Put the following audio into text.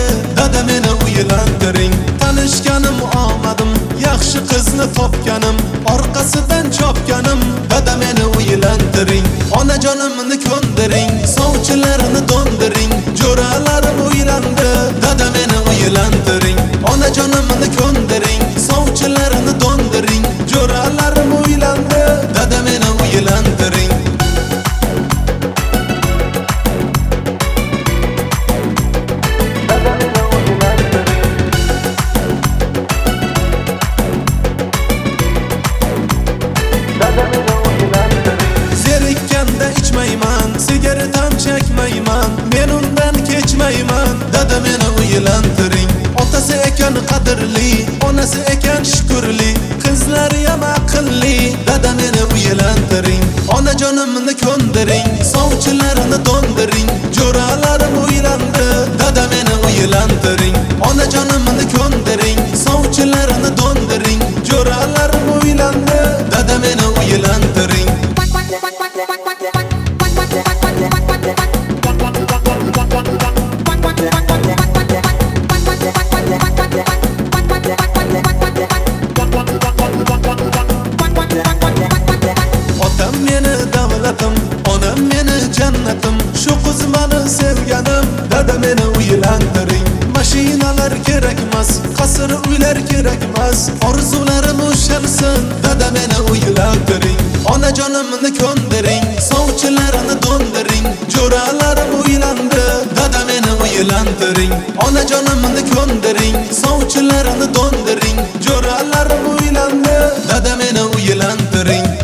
dada meni uylantiring. Tanishganim omadim, yaxshi qizni topganim, orqasidan chopganim, dada meni uylantiring. Onajonimni ko'ndiring, sovchilarini dondiring, jo'ralarim uylandi, dada meni uylantiring. Onajonimni ko'ndiring, sovchilarini dondiring, jo'ralarim uylandi, dada meni uylantiring. Zerikkanda ichmayman, sigaretam chekmayman, men undan kechmayman, dada meni uylantiring. Otasi ekan qadrli, onasi ekan shukrli, qizlari ham aqlli, dada meni uylantiring. Onajonimni ko'ndiring, sovchilarini dondiring, jo'ralarim uylandi, dada meni uylantiring. Onajonimni ko'ndiring, sovchilarini dondiring, jo'ralarim uylandi, dada meni uylantiring. Otam meni davlatim, onam meni jannatim, shu qiz meni sevganim, dada meni uylantiring. Mashinalar kerakmas, qasr uylar kerakmas, orzularim ushalsin, dada meni uylantiring. Onajonimni ko'ndiring, sovchilarini dondiring, jo'ralarim uylandi, dada meni uylantiring. Onajonimni ko'ndiring, sovchilarini dondiring, jo'ralarim uylandi, dada meni uylantiring.